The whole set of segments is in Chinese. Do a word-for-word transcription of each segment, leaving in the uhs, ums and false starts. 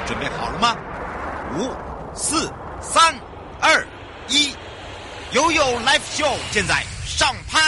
准备好了吗？五、四、三、二、一，悠悠 Live Show 现在上拍。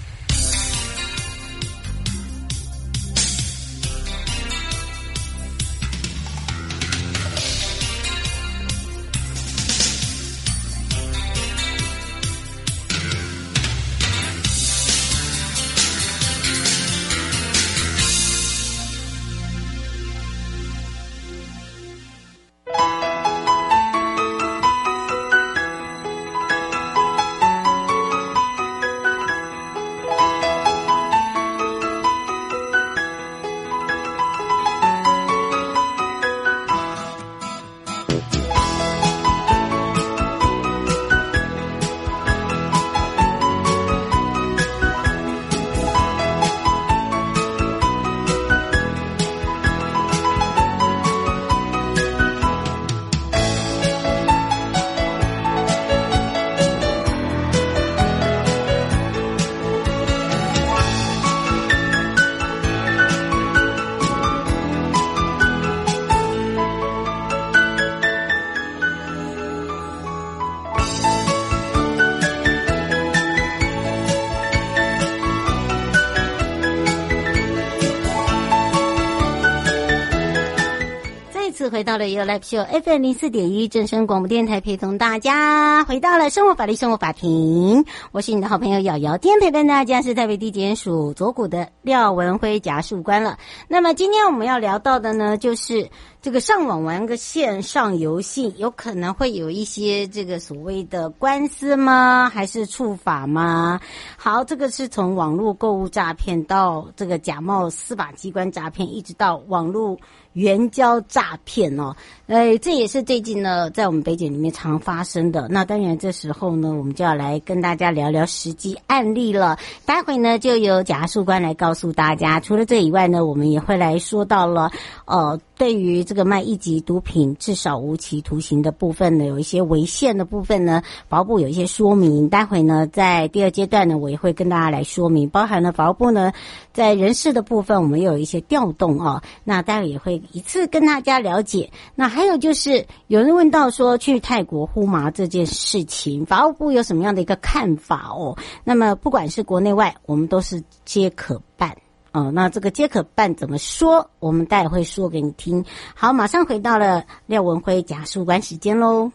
回到了 Your Live Show F M 零四点一正声广播电台，陪同大家回到了生活法律生活法庭。我是你的好朋友瑶瑶，今天陪伴大家是台北地检署左股的廖文辉检察官了。那么今天我们要聊到的呢，就是这个上网玩个线上游戏，有可能会有一些这个所谓的官司吗？还是处罚吗？好，这个是从网络购物诈骗到这个假冒司法机关诈骗，一直到网络援交诈骗哦，呃，这也是最近呢在我们北检里面常发生的。那当然这时候呢，我们就要来跟大家聊聊实际案例了。待会呢就由检察官来告诉大家。除了这以外呢，我们也会来说到了呃对于这个卖一级毒品至少无期徒刑的部分呢，有一些违宪的部分呢，法务部有一些说明。待会呢在第二阶段呢，我也会跟大家来说明，包含了法务部呢在人事的部分我们有一些调动哦，那待会也会一次跟大家了解。那还有就是有人问到说去泰国呼麻这件事情，法务部有什么样的一个看法哦？那么不管是国内外，我们都是皆可办哦。那这个皆可办怎么说？我们待会会说给你听。好，马上回到了廖文辉检察官时间喽。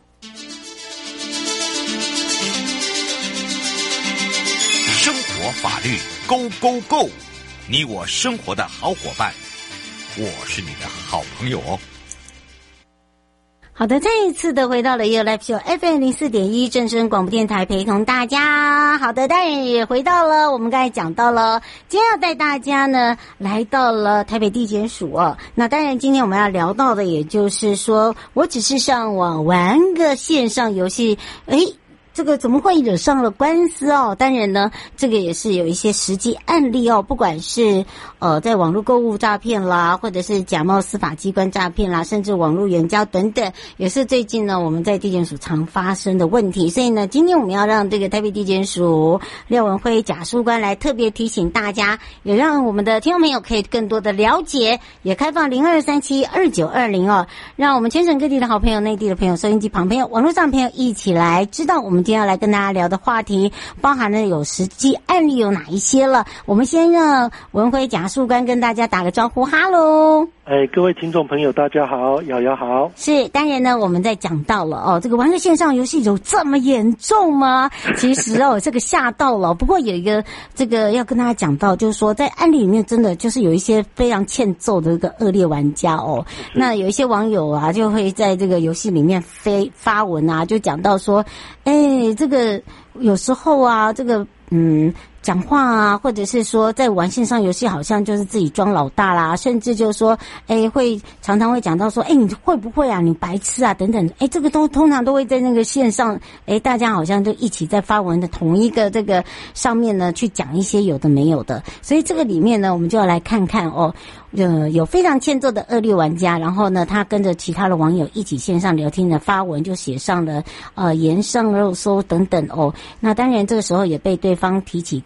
生活法律 Go Go Go， 你我生活的好伙伴，我是你的好朋友哦。 好的，再一次的回到了 Your Live Show F M 零四点一正声广播电台，陪同大家。好的，当然也回到了我们刚才讲到了，今天要带大家呢来到了台北地检署哦。那当然今天我们要聊到的，也就是说我只是上网玩个线上游戏，诶这个怎么会惹上了官司哦？当然呢，这个也是有一些实际案例哦，不管是呃在网络购物诈骗啦，或者是假冒司法机关诈骗啦，甚至网络援交等等，也是最近呢我们在地检署常发生的问题。所以呢，今天我们要让这个台北地检署廖文辉检察官来特别提醒大家，也让我们的听众朋友可以更多的了解，也开放零二三七二九二零哦，让我们全省各地的好朋友、内地的朋友、收音机旁朋友、网络上朋友一起来知道我们今天要来跟大家聊的话题，包含了有实际案例有哪一些了。我们先让文辉检察官跟大家打个招呼，哈喽。 哎，各位听众朋友大家好，瑶瑶好。 是，当然呢我们在讲到了哦，这个玩个线上游戏有这么严重吗？其实哦这个吓到了。不过有一个这个要跟大家讲到，就是说在案例里面真的就是有一些非常欠揍的一个恶劣玩家哦。那有一些网友啊就会在这个游戏里面飞发文啊，就讲到说哎这个有时候啊这个嗯讲话啊，或者是说在玩线上游戏好像就是自己装老大啦，甚至就是说诶会常常会讲到说诶你会不会啊，你白痴啊等等，诶这个都通常都会在那个线上，诶大家好像就一起在发文的同一个这个上面呢去讲一些有的没有的。所以这个里面呢我们就要来看看哦，呃有非常欠揍的恶劣玩家，然后呢他跟着其他的网友一起线上聊天的发文，就写上了呃言上肉搜等等哦。那当然这个时候也被对方提起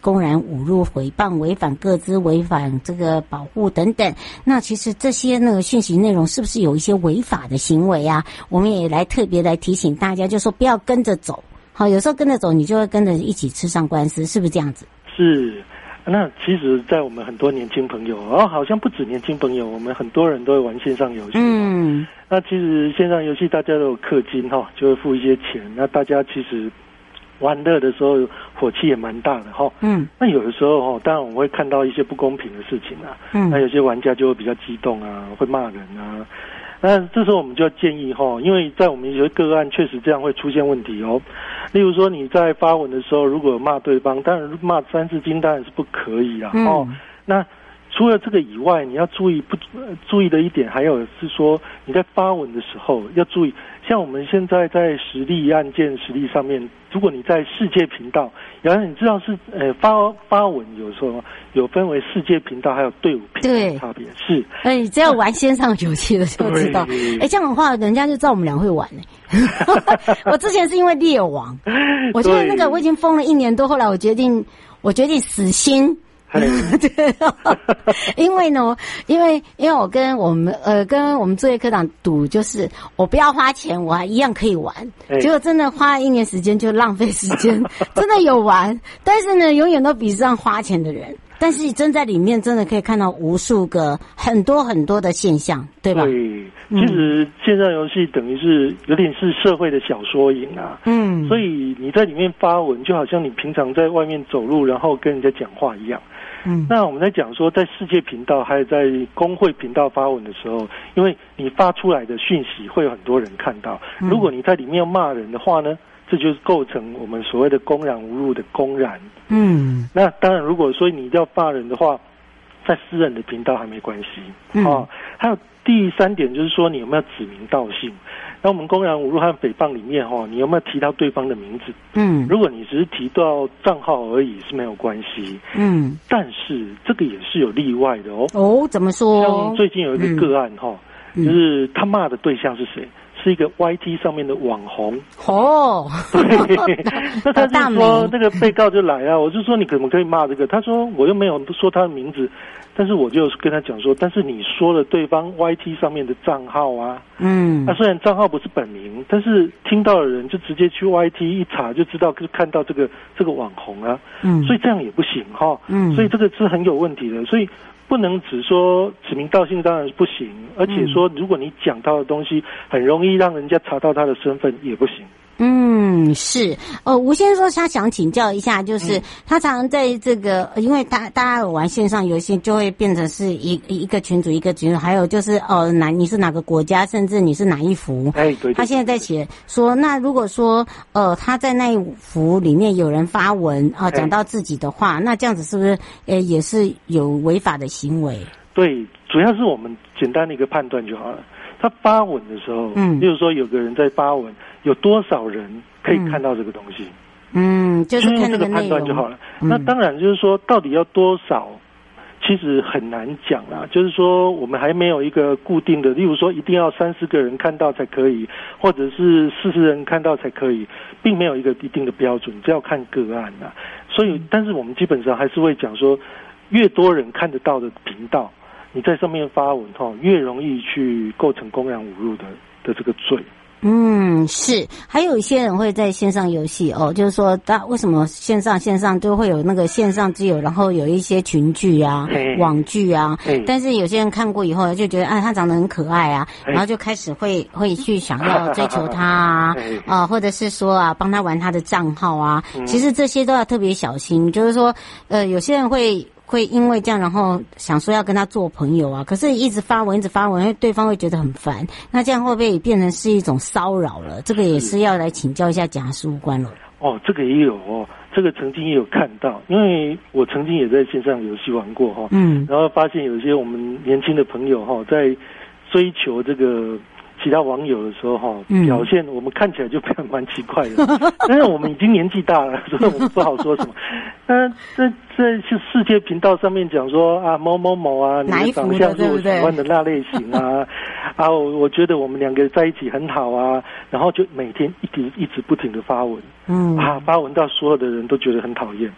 公然侮辱、诽谤、违反个资、违反这个保护等等。那其实这些那个讯息内容是不是有一些违法的行为啊？我们也来特别来提醒大家，就说不要跟着走。好，有时候跟着走，你就会跟着一起吃上官司，是不是这样子？ 是。那其实，在我们很多年轻朋友，哦，好像不止年轻朋友，我们很多人都会玩线上游戏。嗯，那其实线上游戏大家都有氪金哈，就会付一些钱。那大家其实玩乐的时候火气也蛮大的哈。嗯，那有的时候哈，当然我们会看到一些不公平的事情啊。嗯，那有些玩家就会比较激动啊，会骂人啊。那这时候我们就要建议哈，因为在我们有些个案确实这样会出现问题哦。例如说你在发文的时候，如果骂对方，当然骂三字经当然是不可以啦。嗯、哦。那除了这个以外，你要注意不注意的一点，还有是说你在发文的时候要注意，像我们现在在实例案件实例上面，如果你在世界频道，然后你知道是呃发发文有时候有分为世界频道还有队伍频道的差别是， 哎，你只要玩线上游戏的就知道，哎，这样的话人家就知道我们俩会玩哎、欸。我之前是因为猎王，我觉得那个我已经封了一年多，后来我决定我决定死心。对，因为呢，因为因为我跟我们呃跟我们作业科长赌，就是我不要花钱，我还一样可以玩。结果真的花了一年时间就浪费时间，真的有玩，但是呢，永远都比不上花钱的人。但是真在里面真的可以看到无数个很多很多的现象，对吧？ 对，其实线上游戏等于是有点是社会的小缩影啊。嗯，所以你在里面发文，就好像你平常在外面走路，然后跟人家讲话一样。嗯，那我们在讲说，在世界频道还有在工会频道发文的时候，因为你发出来的讯息会有很多人看到，如果你在里面骂人的话呢，这就是构成我们所谓的公然侮辱的公然。嗯，那当然，如果说你要骂人的话，在私人的频道还没关系。嗯，哦，还有第三点就是说，你有没有指名道姓？那我们公然侮辱和诽谤里面哈，你有没有提到对方的名字？嗯，如果你只是提到账号而已是没有关系。嗯，但是这个也是有例外的哦。 哦，怎么说？ 像最近有一个个案哈，嗯，就是他骂的对象是谁？是一个 Y T 上面的网红哦， 对，那他就说那个被告就来啊，我就说你可不可以骂这个？他说我又没有说他的名字，但是我就跟他讲说，但是你说了对方 Y T 上面的账号啊，嗯，那虽然账号不是本名，但是听到的人就直接去 Y T 一查就知道，就看到这个这个网红啊，嗯，所以这样也不行哈，嗯，所以这个是很有问题的，所以。不能只说指名道姓当然不行，而且说如果你讲到的东西很容易让人家查到他的身份也不行。 嗯，是哦。吴先生说他想请教一下，就是、嗯、他常常在这个，因为大大家有玩线上游戏，就会变成是一一个群组一个群组，还有就是哦，哪你是哪个国家，甚至你是哪一服。 哎，对, 对。 他现在在写说，那如果说呃他在那一服里面有人发文啊、呃、讲到自己的话，那这样子是不是呃也是有违法的行为？ 对，主要是我们简单的一个判断就好了。他发文的时候，嗯，例如说有个人在发文，有多少人可以看到这个东西？ 嗯，就是看这个判断就好了。嗯、那当然就是说，到底要多少，其实很难讲啦。就是说，我们还没有一个固定的，例如说一定要三十个人看到才可以，或者是四十人看到才可以，并没有一个一定的标准，这要看个案啦。所以，但是我们基本上还是会讲说，越多人看得到的频道。你在上面发文哈，越容易去构成公然侮辱的的这个罪。 嗯，是，还有一些人会在线上游戏哦，就是说，他为什么线上线上就会有那个线上之友，然后有一些群剧啊、网剧啊，但是有些人看过以后就觉得，啊，他长得很可爱啊，然后就开始会会去想要追求他啊，啊，或者是说啊，帮他玩他的账号啊，其实这些都要特别小心，就是说，呃，有些人会。会因为这样，然后想说要跟他做朋友啊，可是一直发文，一直发文，因为对方会觉得很烦。那这样会不会变成是一种骚扰了？这个也是要来请教一下检察事务官了。 哦，这个也有哦，这个曾经也有看到，因为我曾经也在线上游戏玩过哈，嗯，然后发现有些我们年轻的朋友哈，在追求这个。其他网友的时候哈，表现我们看起来就蛮奇怪的，但是我们已经年纪大了，所以我们不好说什么。那在在世界频道上面讲说啊某某某啊，你的长相是我喜欢的那类型啊，啊我我觉得我们两个在一起很好啊，然后就每天一直一直不停的发文，嗯啊发文到所有的人都觉得很讨厌。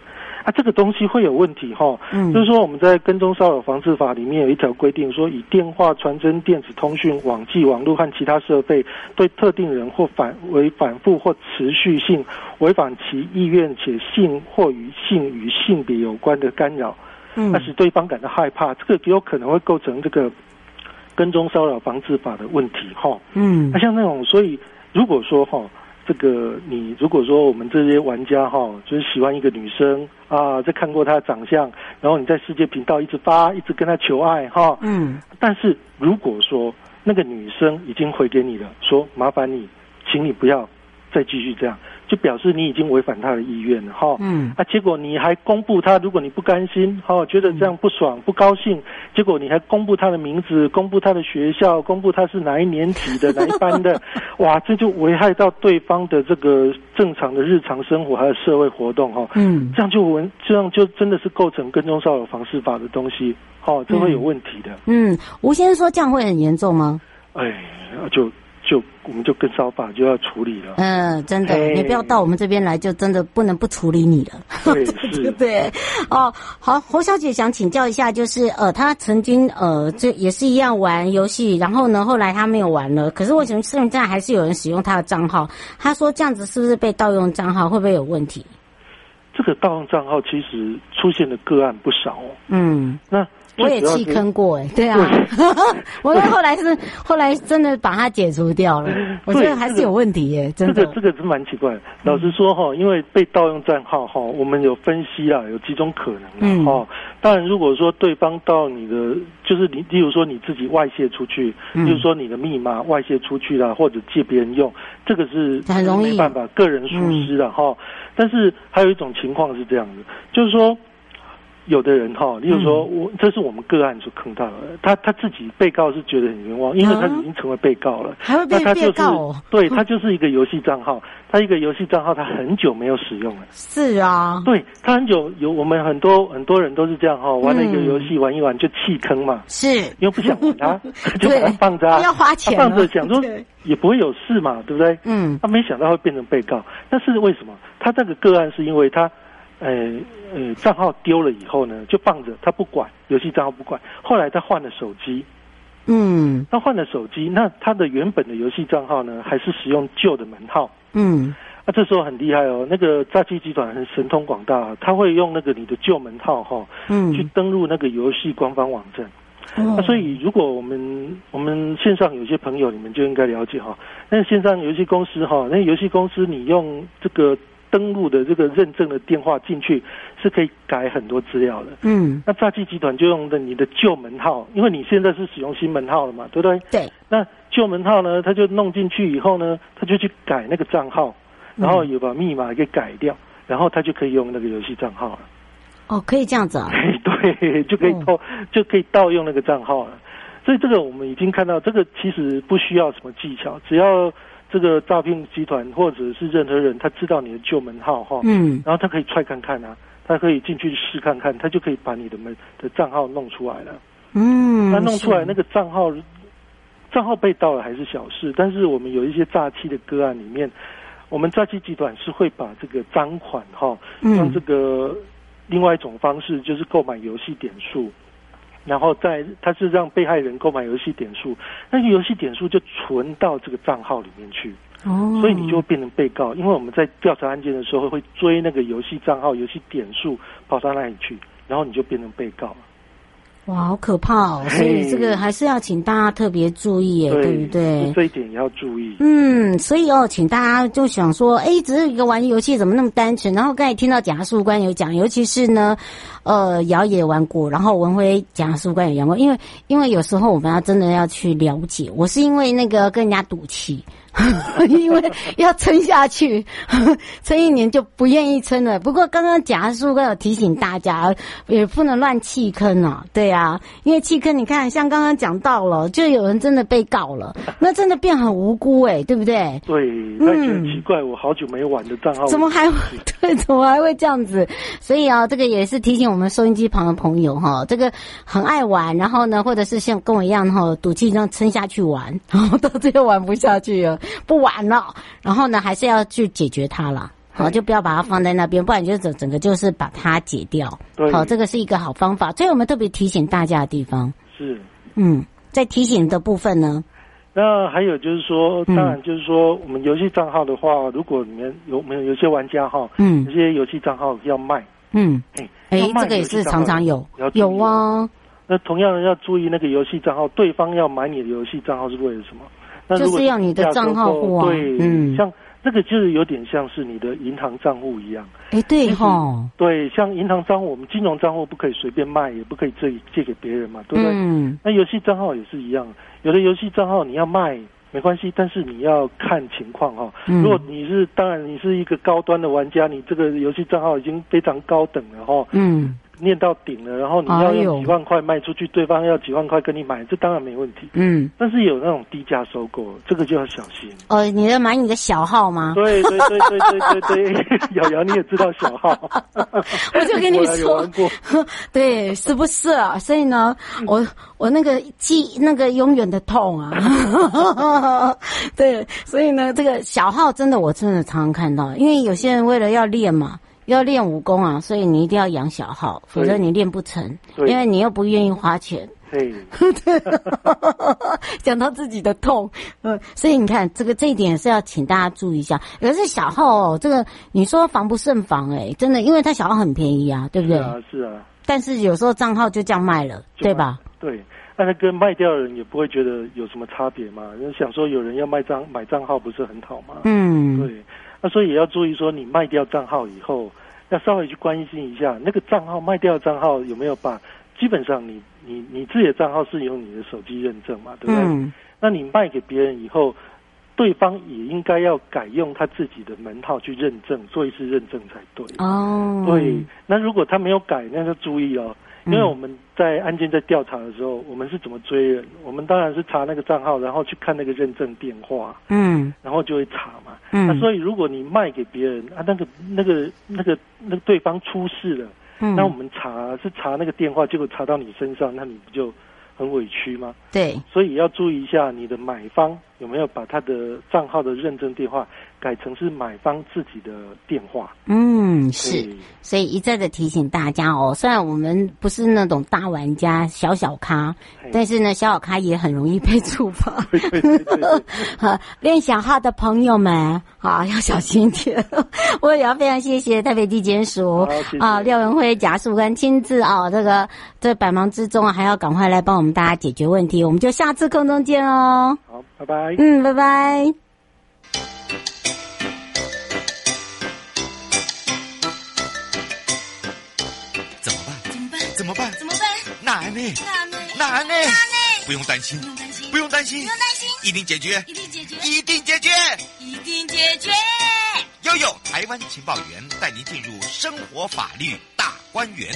啊，这个东西会有问题哈。嗯，就是说我们在跟踪骚扰防治法里面有一条规定，说以电话、传真、电子通讯、网际网络和其他设备对特定人或反为反复或持续性违反其意愿且性或与性与性别有关的干扰，嗯，那使对方感到害怕，这个有可能会构成这个跟踪骚扰防治法的问题哈。嗯，那像那种，所以如果说哈。这个你如果说我们这些玩家哈，就是喜欢一个女生啊，在看过她的长相，然后你在世界频道一直发，一直跟她求爱哈，嗯，但是如果说那个女生已经回给你了，说麻烦你，请你不要再继续这样，就表示你已经违反她的意愿了哈，嗯，啊，结果你还公布她，如果你不甘心哈，觉得这样不爽不高兴，结果你还公布她的名字，公布她的学校，公布她是哪一年级的哪一班的。哇，这就危害到对方的这个正常的日常生活还有社会活动哈，嗯，这样就文这样就真的是构成跟踪骚扰防治法的东西，哦，这会有问题的。 嗯，吴先生说这样会很严重吗？ 哎，就就我们就跟骚法就要处理了。 嗯，真的，你不要到我们这边来，就真的不能不处理你了。 对，是， 对。哦，好，侯小姐想请教一下，就是呃，她曾经呃，这也是一样玩游戏，然后呢，后来她没有玩了，可是为什么现在还是有人使用她的账号？她说这样子是不是被盗用账号，会不会有问题？ 这个盗用账号其实出现的个案不少哦。嗯，那。 我也弃坑过哎，对啊，我后来是后来真的把它解除掉了，我觉得还是有问题耶，真的。 这个这个是蛮奇怪的。老实说哈，因为被盗用账号哈，我们有分析啦，有几种可能啦哈。当然，如果说对方盗你的，就是你，例如说你自己外泄出去，例如说你的密码外泄出去啦，或者借别人用，这个是很容易没办法，个人疏失了哈。但是还有一种情况是这样的，就是说。有的人哈，例如说我，这是我们个案所坑到的，他他自己被告是觉得很冤枉，因为他已经成为被告了， 还会被被告哦。 对，他就是一个游戏账号，他一个游戏账号，他很久没有使用了。 是啊， 对他很久有，我们很多很多人都是这样哈，玩了一个游戏玩一玩就弃坑嘛， 是， 因为不想玩它，就把它放着， 要花钱， 放着想说也不会有事嘛，对不对？嗯，他没想到会变成被告，但是为什么？他这个个案是因为他。呃呃，账号丢了以后呢，就放着，他不管，游戏账号不管。后来他换了手机，嗯，他换了手机，那他的原本的游戏账号呢，还是使用旧的门号，嗯，那、啊、这时候很厉害哦，那个诈欺集团很神通广大，他会用那个你的旧门号哈、哦，嗯，去登录那个游戏官方网站。那、啊、所以，如果我们我们线上有些朋友，你们就应该了解哈，那线上游戏公司哈，那游戏公司你用这个。登录的这个认证的电话进去是可以改很多资料的。嗯，那诈欺集团就用的你的旧门号，因为你现在是使用新门号了嘛，对不对？ 对。 那旧门号呢，他就弄进去以后呢，他就去改那个账号，然后也把密码给改掉，然后他就可以用那个游戏账号了。 哦，可以这样子啊？ 对，就可以偷，哦、就可以盗用那个账号了。所以这个我们已经看到，这个其实不需要什么技巧，只要。这个诈骗集团或者是任何人，他知道你的旧门号哈，嗯，然后他可以踹看看啊，他可以进去试看看，他就可以把你的门的账号弄出来了，嗯，他弄出来那个账号，账号被盗了还是小事，但是我们有一些诈欺的个案里面，我们诈欺集团是会把这个赃款哈，用这个另外一种方式，就是购买游戏点数。然后再，他是让被害人购买游戏点数，那个游戏点数就存到这个账号里面去，哦，所以你就会变成被告，因为我们在调查案件的时候会追那个游戏账号、游戏点数跑到那里去，然后你就变成被告了。 哇，好可怕哦！所以这个还是要请大家特别注意耶， 对, 对不对？ 这一点也要注意。 嗯，所以哦，请大家就想说，哎，只是一个玩游戏，怎么那么单纯？然后刚才听到检察事务官有讲，尤其是呢，呃，瑶也玩过，然后文辉检察事务官也玩过，因为因为有时候我们要真的要去了解，我是因为那个跟人家赌气。因为要撑下去，撑一年就不愿意撑了。不过刚刚检察事务官有提醒大家，也不能乱弃坑啊。对啊，因为弃坑，你看像刚刚讲到了，就有人真的被告了，那真的变很无辜哎、欸，对不对？ 对，他觉得奇怪，我好久没玩的账号怎么还对，怎么还会这样子？所以啊，这个也是提醒我们收音机旁的朋友哈，这个很爱玩，然后呢，或者是像跟我一样哈，赌气这样撑下去玩，然后到最后玩不下去了。不玩了，然后呢，还是要去解决它啦。 好，就不要把它放在那边，不然就整整个就是把它解掉。 对， 好，这个是一个好方法。所以我们特别提醒大家的地方是， 嗯，在提醒的部分呢。 那还有就是说，当然就是说，我们游戏账号的话，如果你们有没有有些玩家哈，嗯，有些游戏账号要卖，嗯，哎、欸， 哎、欸，这个也是常常有，有啊。 那同样的要注意那个游戏账号，对方要买你的游戏账号是为了什么？那如果就是要你的账号户啊， 对，嗯，像这个就是有点像是你的银行账户一样。 哎、欸，对哈， 对，像银行账户，我们金融账户不可以随便卖，也不可以借借给别人嘛，对不对？嗯。那游戏账号也是一样，有的游戏账号你要卖没关系，但是你要看情况哈。嗯、如果你是，当然你是一个高端的玩家，你这个游戏账号已经非常高等了哈。嗯。念到顶了，然后你要用几万块卖出去，对方要几万块跟你买，这当然没问题。嗯，但是有那种低价收购，这个就要小心。 哦，你在买你的小号吗？ 对对对对对对对，瑶瑶你也知道小号， 我就跟你说，对，是不是啊？所以呢，我我那个记那个永远的痛啊，对，所以呢，这个小号真的我真的常常看到，因为有些人为了要练嘛。要练武功啊，所以你一定要养小号，否则你练不成，因为你又不愿意花钱。 对， 讲到自己的痛，嗯，所以你看这个这一点是要请大家注意一下。可是小号哦，这个你说防不胜防哎、欸，真的，因为它小号很便宜啊，对不对？ 是啊，是啊。 但是有时候账号就这样卖了，对吧？ 对，那跟卖掉的人也不会觉得有什么差别嘛。想说有人要卖账买账号不是很好吗？嗯，对。那所以也要注意说，你卖掉账号以后，要稍微去关心一下那个账号卖掉的账号有没有把，基本上你你你自己的账号是用你的手机认证嘛，对不对？嗯、那你卖给别人以后，对方也应该要改用他自己的门号去认证，做一次认证才对。哦，对。那如果他没有改，那就注意哦。因为我们在案件在调查的时候，我们是怎么追人？我们当然是查那个账号，然后去看那个认证电话，嗯，然后就会查嘛。嗯，那所以如果你卖给别人啊，那个那个那个那个对方出事了，嗯，那我们查是查那个电话，结果查到你身上，那你不就很委屈吗？ 对， 所以要注意一下你的买方有没有把他的账号的认证电话改成是买方自己的电话。 嗯，是，所以一再的提醒大家哦，虽然我们不是那种大玩家小小咖，但是呢小小咖也很容易被处罚。 对对对对对练小号的朋友们啊，要小心一点。我也要非常谢谢台北地检署啊廖文辉检察官亲自啊，这个在百忙之中啊，还要赶快来帮我们大家解决问题。我们就下次空中见哦。 好，拜拜。 嗯，拜拜。 怎么办？ 怎么办？ 怎么办？ 怎么办？ 难呢？ 难呢？ 难呢？ 难呢？ 不用担心， 不用担心， 不用担心， 不用担心， 一定解决， 一定解决， 一定解决， 一定解决。 悠悠台湾情报员带您进入生活法律大观园。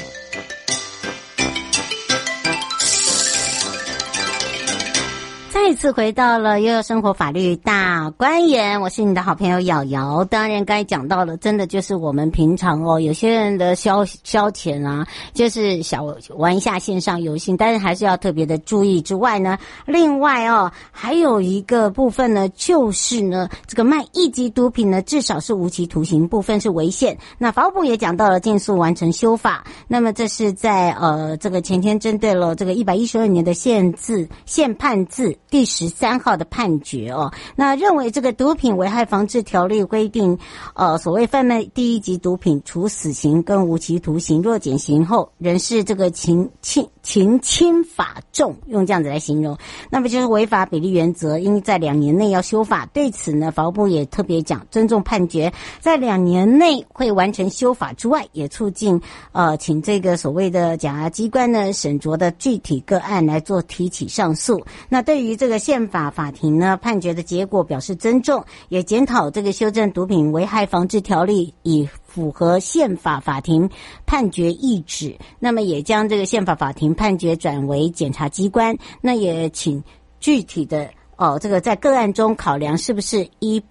再次回到了悠悠生活法律大观园，我是你的好朋友瑶瑶。当然刚才讲到了，真的就是我们平常哦，有些人的消消遣啊，就是小玩一下线上游戏，但是还是要特别的注意之外呢，另外哦，还有一个部分呢，就是呢，这个卖一级毒品呢，至少是无期徒刑，部分是违宪。那法务部也讲到了尽速完成修法，那么这是在呃这个前天针对了这个一百一十二年的宪字宪判字第十三号的判决哦，那认为这个毒品危害防治条例规定，呃，所谓贩卖第一级毒品，处死刑跟无期徒刑，若减刑后仍是这个情轻情轻法重，用这样子来形容，那么就是违法比例原则，应在两年内要修法。对此呢，法务部也特别讲，尊重判决，在两年内会完成修法之外，也促进呃，请这个所谓的检察机关呢审酌的具体个案来做提起上诉。那对于这个宪法法庭呢判决的结果表示尊重，也检讨这个修正毒品危害防治条例以符合宪法法庭判决意旨，那么也将这个宪法法庭判决转为检察机关，那也请具体的哦，这个在个案中考量是不是依判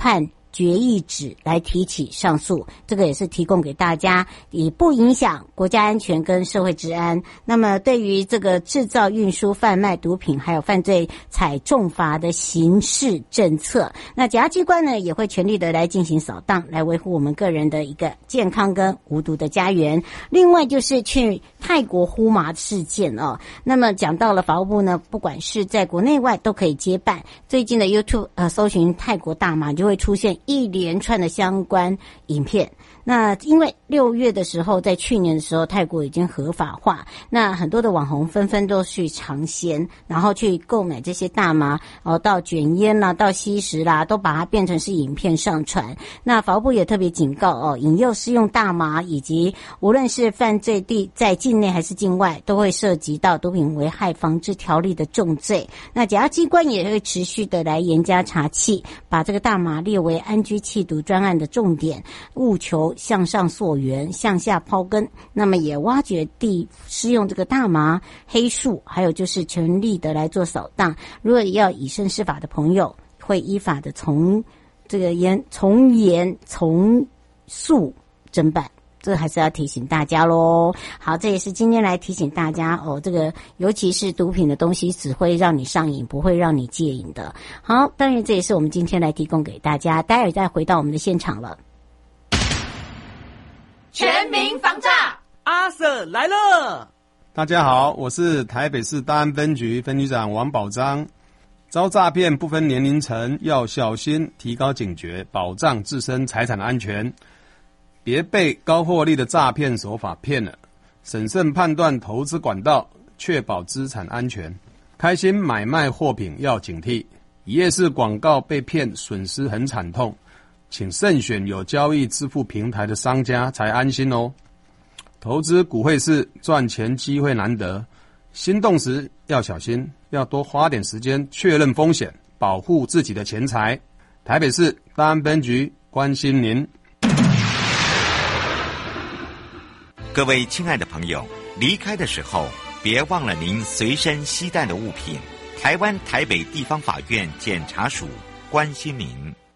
决议纸来提起上诉，这个也是提供给大家，以不影响国家安全跟社会治安。那么对于这个制造、运输、贩卖毒品还有犯罪采重罚的刑事政策，那检察机关呢也会全力的来进行扫荡，来维护我们个人的一个健康跟无毒的家园。另外就是去泰国呼麻事件哦，那么讲到了法务部呢，不管是在国内外都可以接办。最近的 YouTube 呃搜寻泰国大麻就会出现一连串的相关影片。那因为六月的时候，在去年的时候，泰国已经合法化，那很多的网红纷纷都去尝鲜，然后去购买这些大麻，哦，到卷烟啦，到吸食啦，都把它变成是影片上传。那法务部也特别警告哦，引诱施用大麻以及无论是犯罪地在境内还是境外，都会涉及到毒品危害防治条例的重罪。那检察机关也会持续的来严加查缉，把这个大麻列为安居缉毒专案的重点，务求向上溯源，向下抛根。那么也挖掘地施用这个大麻、黑数，还有就是全力的来做扫荡。如果要以身试法的朋友，会依法的从这个严从严从速侦办。这还是要提醒大家咯。好，这也是今天来提醒大家哦，这个尤其是毒品的东西只会让你上瘾，不会让你戒瘾的。好，当然这也是我们今天来提供给大家，待会再回到我们的现场了。 全民防诈， 阿 Sir 来了。 大家好，我是台北市大安分局分局长王宝章。遭诈骗不分年龄层，要小心，提高警觉，保障自身财产的安全，别被高获利的诈骗手法骗了。审慎判断投资管道，确保资产安全。开心买卖货品要警惕，一夜式广告被骗，损失很惨痛。请慎选有交易支付平台的商家才安心哦。投资股汇市赚钱机会难得，心动时要小心，要多花点时间确认风险，保护自己的钱财。台北市大安分局关心您。 各位亲爱的朋友，离开的时候别忘了您随身携带的物品。台湾台北地方法院检察署关心您。